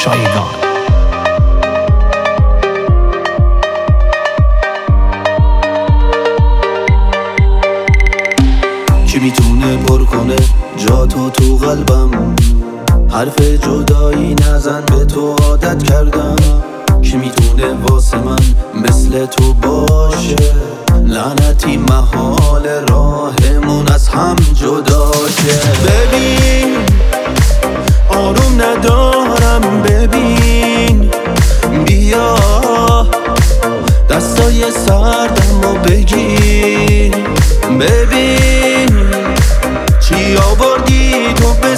شایگان. کی میتونه پر کنه جا تو قلبم؟ حرف جدایی نزن، به تو عادت کردم. کی میتونه واسه من مثل تو باشه؟ لعنتی محال راهمون از هم جدا شه. ببین آروم ندارم، ببین بیا دستای سردم و بگیر. ببین چی آوردی تو به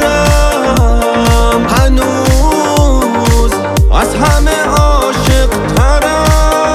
سرم، هنوز از همه عاشق ترم.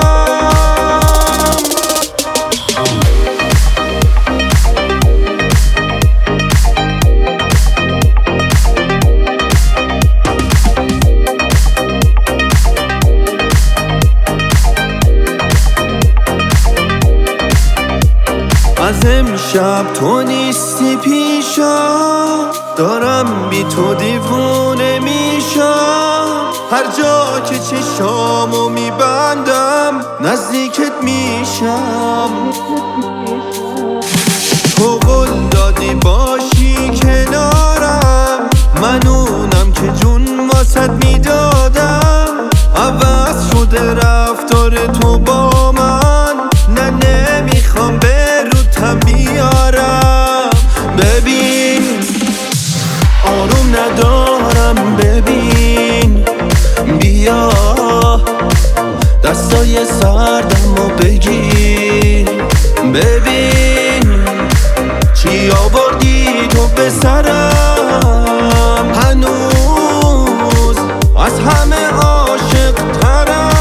از امشب تو نیستی پیشم، دارم بی تو دیوونه میشم. هر جا که چشامو میبندم نزدیکت میشم. تو قول دادی باشی کنارم، من اونم که جون واسد میدادم. عوض شده رفتار تو با من، نه نمیخوام به روتم بیارم. ببین آروم ندارم، ببین بیا دستای سردم و بگیر. ببین چی آوردی تو به سرم، هنوز از همه عاشق ترم.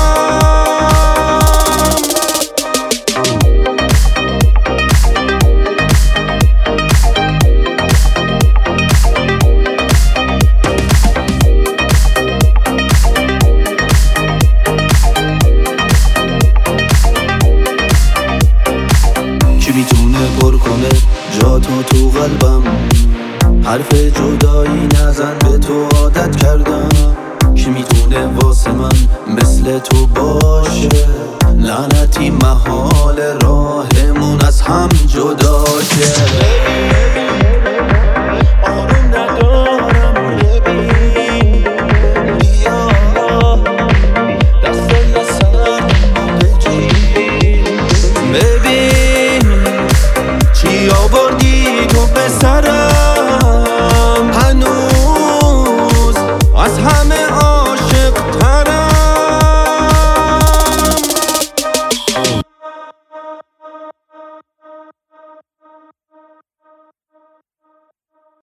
کی میتونه پر کنه جا تو قلبم؟ حرف جدایی نزن، به تو عادت کردم. کی میتونه واسه من مثل تو باشه؟ لعنتی محال راهمون از هم جدا شه.